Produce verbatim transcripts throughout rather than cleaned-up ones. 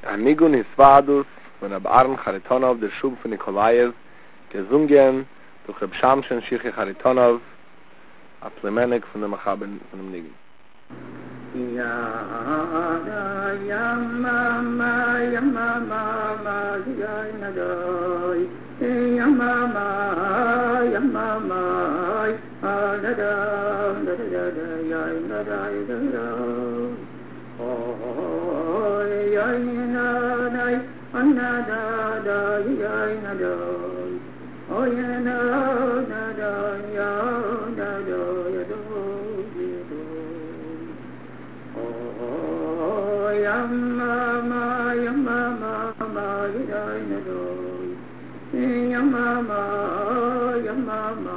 Anigun Hisvadus von Rab Aaron Charitonov, der Schub von Nikolaev, gesungen durch Rab Shamshen Shichi Charitonov, a Plemenik von dem Achaben von dem Nigun. Ya ya mama ya mama ya nadoi ya mama ya mama da da da da ya da da da oh ya na dai anna da da ya na doi oh ya na da da ya da da ya do Yamama, yamama, yamama, yamama, yamama,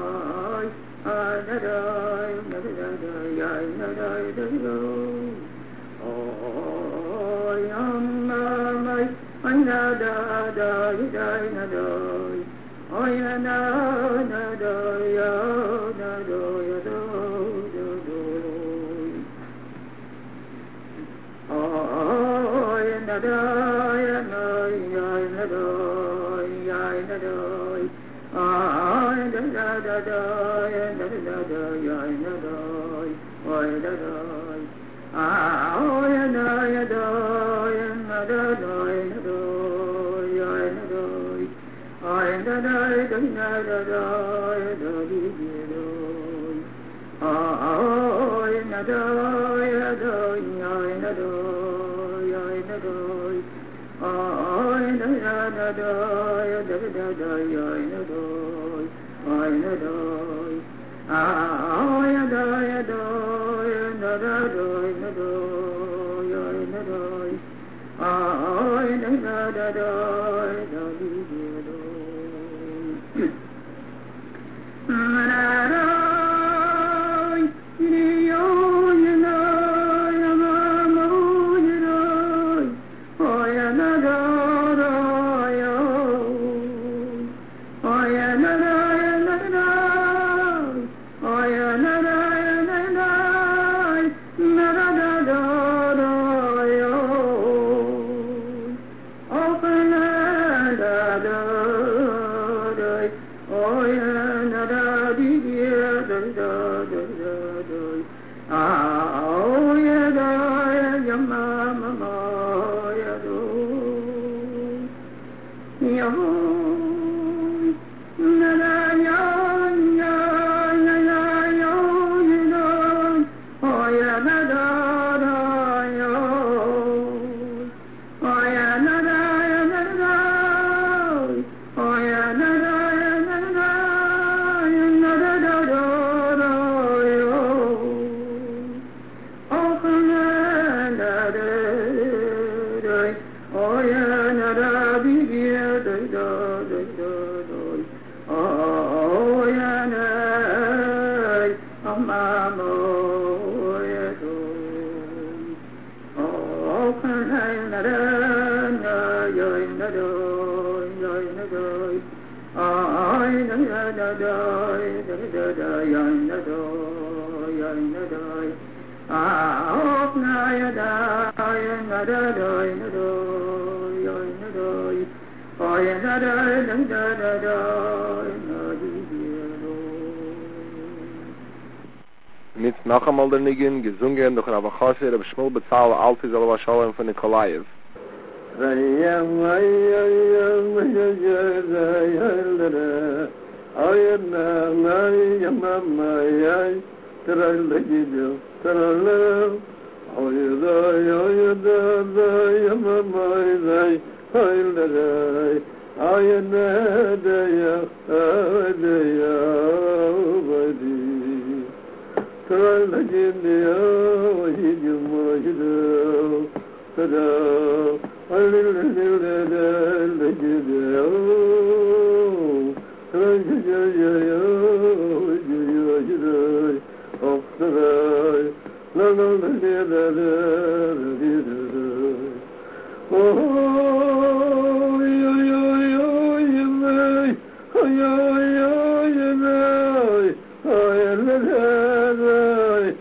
adadai, adadai, adadai, oh, yamama, adadai, adadai, oh, yanadai, adadai, da da ya na ya na da ya na da ah da da da da ya da da da ya na da oh da da ah oh ya da ya da ya na da da ya da ya na da ah da da da da da da ya da di di do ah oh ya na da ya da ya na da I da da da da da da da ya na do I na do ah ya da ya do ya na da do na do ya na do ah ya da da da da da di do na do ni yo ya na ya ma mo ya do oh ya na do Mit noch einmal der Nigun, gesungen durch Rav Chassid, Rav Shmuel Betzal, Alti Zalva Shalom von Nikolaev.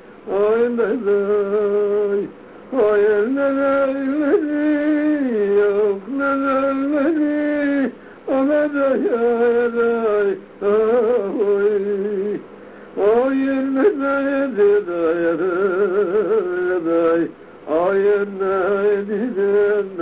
Oh,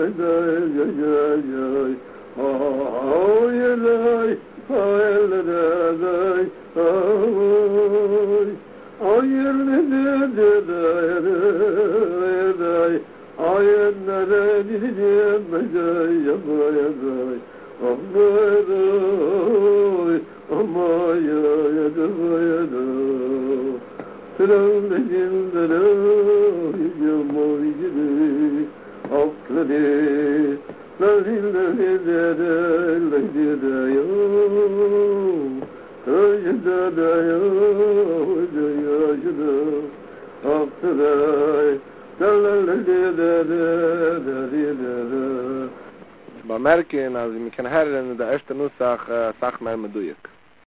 Bei Merken, also wir können hören, in der ersten Nussach, Sach mehr Meduik.